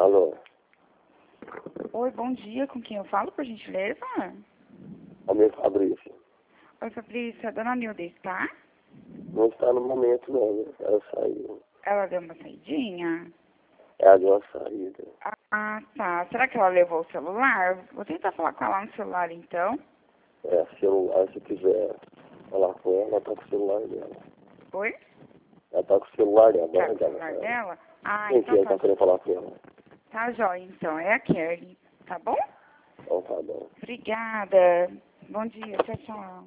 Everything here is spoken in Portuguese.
Alô? Oi, bom dia. Com quem eu falo, por gentileza? É meu Fabrício. Oi, Fabrício. A dona Nilda está? Não está no momento, não, né? Ela saiu. Ela deu uma saidinha? Ela deu uma saída. Ah, tá. Será que ela levou o celular? Vou tentar falar com ela no celular, então. Celular, se quiser falar com ela tá com o celular dela. Oi? Ela tá com o celular dela. Tá com o celular dela? Ah, Quem que então ela tá querendo falar com ela? tá jóia, então. É a Kelly. Tá bom? Então tá bom. Obrigada. Bom dia. Tchau, tchau.